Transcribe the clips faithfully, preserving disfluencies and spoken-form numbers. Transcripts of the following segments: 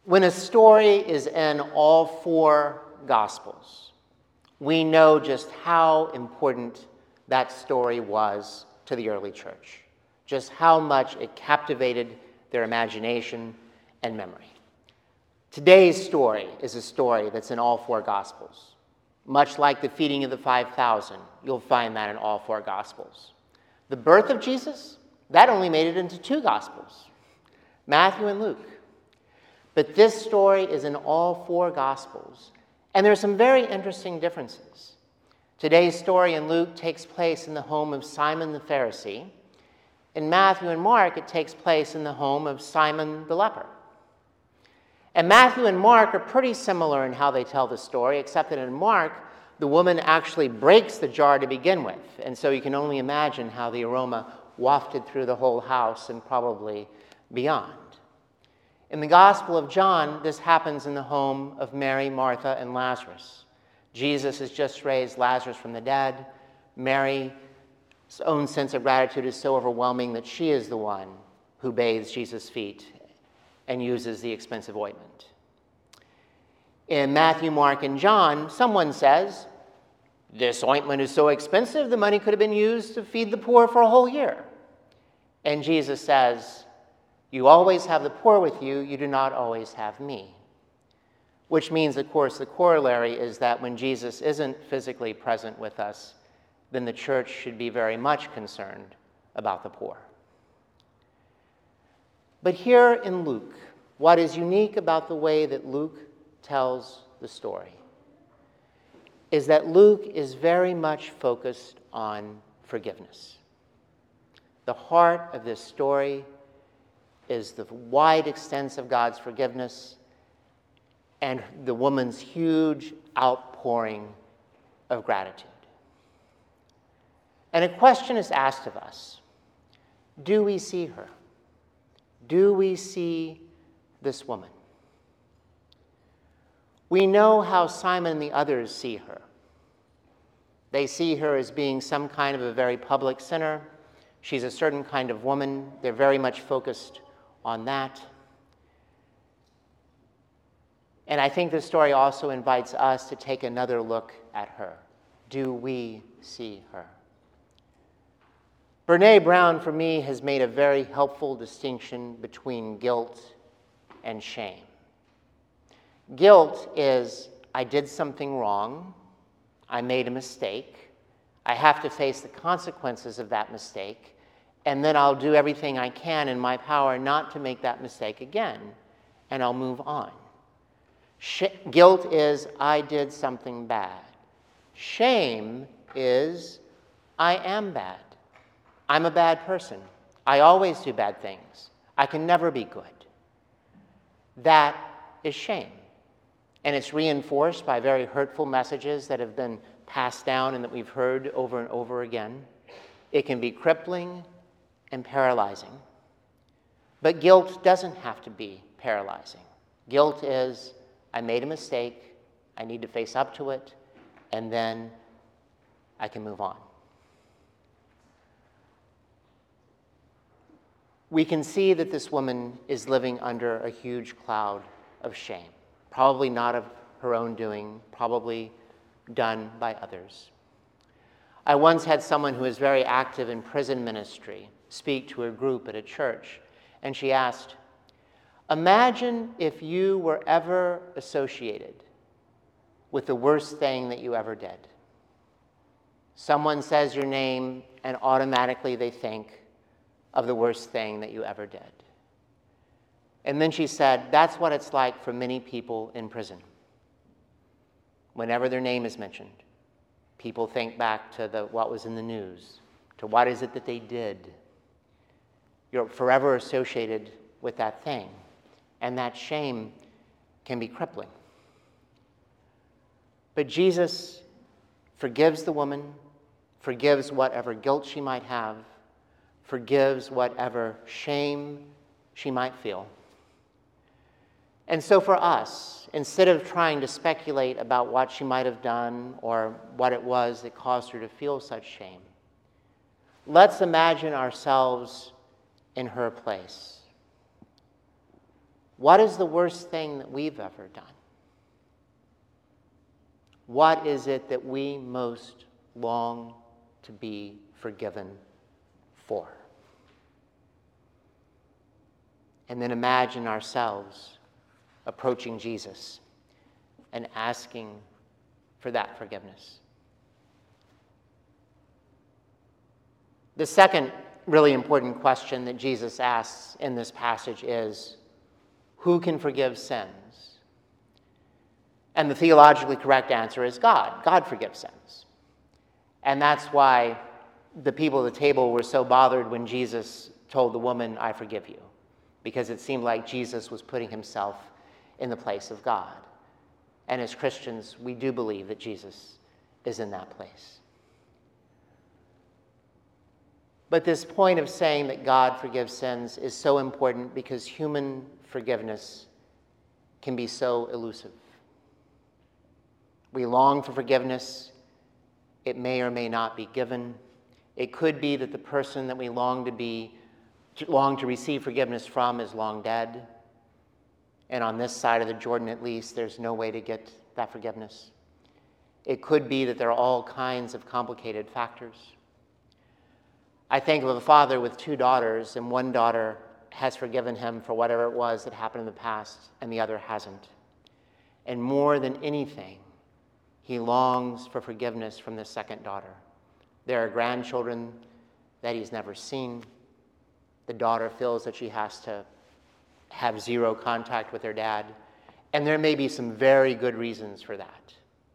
When a story is in all four Gospels, we know just how important that story was to the early church, just how much it captivated their imagination and memory. Today's story is a story that's in all four Gospels. Much like the feeding of the five thousand, you'll find that in all four Gospels. The birth of Jesus, that only made it into two Gospels, Matthew and Luke. But this story is in all four Gospels, and there are some very interesting differences. Today's story in Luke takes place in the home of Simon the Pharisee. In Matthew and Mark, it takes place in the home of Simon the leper. And Matthew and Mark are pretty similar in how they tell the story, except that in Mark, the woman actually breaks the jar to begin with. And so you can only imagine how the aroma wafted through the whole house and probably beyond. In the Gospel of John, this happens in the home of Mary, Martha, and Lazarus. Jesus has just raised Lazarus from the dead. Mary's own sense of gratitude is so overwhelming that she is the one who bathes Jesus' feet and uses the expensive ointment. In Matthew, Mark, and John, someone says, "This ointment is so expensive, the money could have been used to feed the poor for a whole year." And Jesus says, "You always have the poor with you, you do not always have me." Which means, of course, the corollary is that when Jesus isn't physically present with us, then the church should be very much concerned about the poor. But here in Luke, what is unique about the way that Luke tells the story is that Luke is very much focused on forgiveness. The heart of this story is the wide extent of God's forgiveness and the woman's huge outpouring of gratitude. And a question is asked of us: do we see her? Do we see this woman? We know how Simon and the others see her. They see her as being some kind of a very public sinner. She's a certain kind of woman. They're very much focused on that. And I think this story also invites us to take another look at her. Do we see her? Brené Brown, for me, has made a very helpful distinction between guilt and shame. Guilt is, I did something wrong, I made a mistake, I have to face the consequences of that mistake, and then I'll do everything I can in my power not to make that mistake again, and I'll move on. Sh- guilt is, I did something bad. Shame is, I am bad. I'm a bad person. I always do bad things. I can never be good. That is shame. And it's reinforced by very hurtful messages that have been passed down and that we've heard over and over again. It can be crippling and paralyzing. But guilt doesn't have to be paralyzing. Guilt is, I made a mistake, I need to face up to it, and then I can move on. We can see that this woman is living under a huge cloud of shame, probably not of her own doing, probably done by others. I once had someone who was very active in prison ministry speak to a group at a church, and she asked, imagine if you were ever associated with the worst thing that you ever did. Someone says your name, and automatically they think of the worst thing that you ever did. And then she said, that's what it's like for many people in prison. Whenever their name is mentioned, people think back to the, what was in the news, to what is it that they did. You're forever associated with that thing, and that shame can be crippling. But Jesus forgives the woman, forgives whatever guilt she might have, forgives whatever shame she might feel. And so for us, instead of trying to speculate about what she might have done or what it was that caused her to feel such shame, let's imagine ourselves in her place. What is the worst thing that we've ever done? What is it that we most long to be forgiven for? And then imagine ourselves approaching Jesus and asking for that forgiveness. The second really important question that Jesus asks in this passage is, who can forgive sins? And the theologically correct answer is God. God forgives sins. And that's why the people at the table were so bothered when Jesus told the woman, I forgive you, because it seemed like Jesus was putting himself in the place of God. And as Christians, we do believe that Jesus is in that place. But this point of saying that God forgives sins is so important because human forgiveness can be so elusive. We long for forgiveness. It may or may not be given. It could be that the person that we long to be, long to receive forgiveness from is long dead. And on this side of the Jordan, at least, there's no way to get that forgiveness. It could be that there are all kinds of complicated factors. I think of a father with two daughters, and one daughter has forgiven him for whatever it was that happened in the past, and the other hasn't. And more than anything, he longs for forgiveness from the second daughter. There are grandchildren that he's never seen. The daughter feels that she has to have zero contact with her dad, and there may be some very good reasons for that.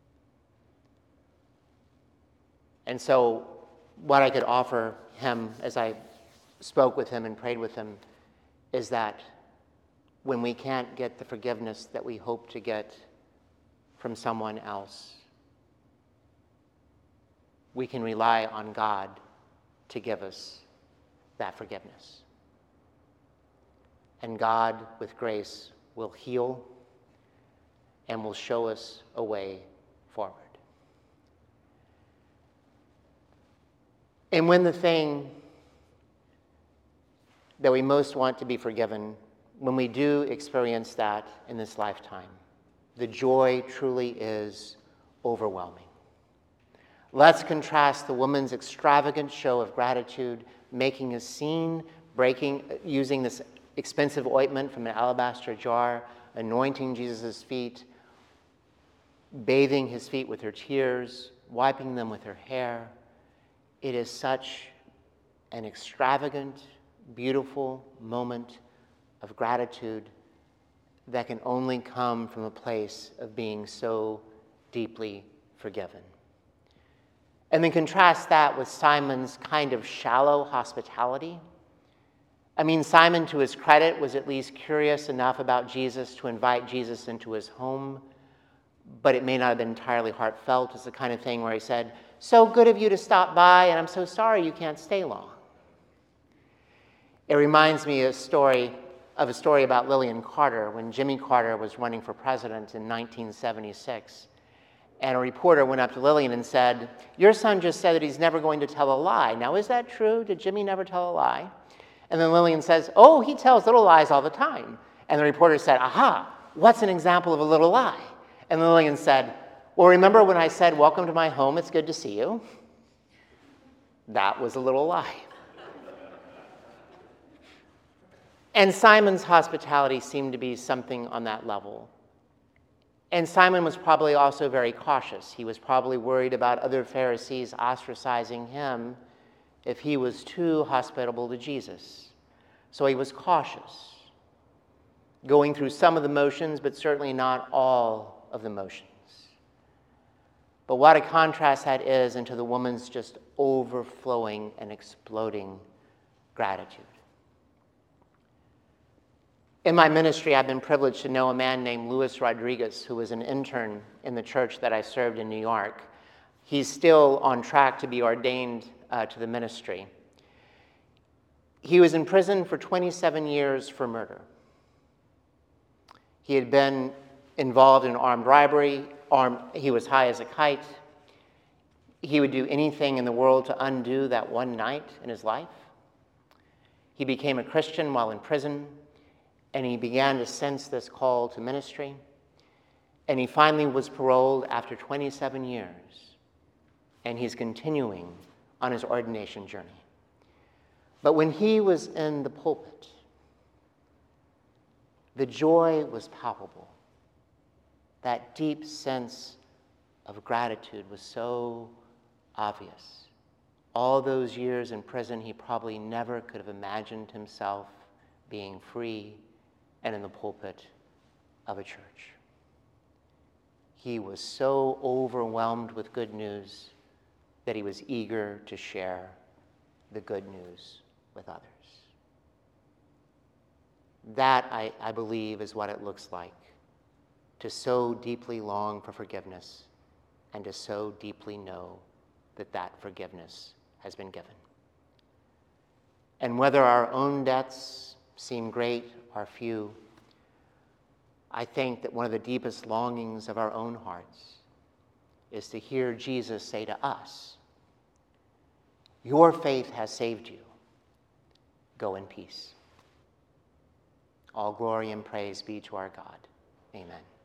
And so what I could offer him as I spoke with him and prayed with him is that when we can't get the forgiveness that we hope to get from someone else, we can rely on God to give us that forgiveness. And God, with grace, will heal and will show us a way forward. And when the thing that we most want to be forgiven, when we do experience that in this lifetime, the joy truly is overwhelming. Let's contrast the woman's extravagant show of gratitude, making a scene, breaking, using this expensive ointment from an alabaster jar, anointing Jesus' feet, bathing his feet with her tears, wiping them with her hair. It is such an extravagant, beautiful moment of gratitude that can only come from a place of being so deeply forgiven. And then contrast that with Simon's kind of shallow hospitality. I mean, Simon, to his credit, was at least curious enough about Jesus to invite Jesus into his home, but it may not have been entirely heartfelt. It's the kind of thing where he said, so good of you to stop by, and I'm so sorry you can't stay long. It reminds me of a story, of a story about Lillian Carter when Jimmy Carter was running for president in nineteen seventy-six. And a reporter went up to Lillian and said, your son just said that he's never going to tell a lie. Now, is that true? Did Jimmy never tell a lie? And then Lillian says, oh, he tells little lies all the time. And the reporter said, aha, what's an example of a little lie? And Lillian said, well, remember when I said, welcome to my home, it's good to see you? That was a little lie. And Simon's hospitality seemed to be something on that level. And Simon was probably also very cautious. He was probably worried about other Pharisees ostracizing him if he was too hospitable to Jesus. So he was cautious, going through some of the motions, but certainly not all of the motions. But what a contrast that is into the woman's just overflowing and exploding gratitude. In my ministry, I've been privileged to know a man named Luis Rodriguez, who was an intern in the church that I served in New York. He's still on track to be ordained uh, to the ministry. He was in prison for twenty-seven years for murder. He had been involved in armed robbery. Armed, he was high as a kite. He would do anything in the world to undo that one night in his life. He became a Christian while in prison. and he began to sense this call to ministry, and he finally was paroled after twenty-seven years, and he's continuing on his ordination journey. But when he was in the pulpit, the joy was palpable. That deep sense of gratitude was so obvious. All those years in prison, he probably never could have imagined himself being free and in the pulpit of a church. He was so overwhelmed with good news that he was eager to share the good news with others. That, I, I believe, is what it looks like to so deeply long for forgiveness and to so deeply know that that forgiveness has been given. And whether our own debts seem great or few, I think that one of the deepest longings of our own hearts is to hear Jesus say to us, "Your faith has saved you. Go in peace." All glory and praise be to our God. Amen.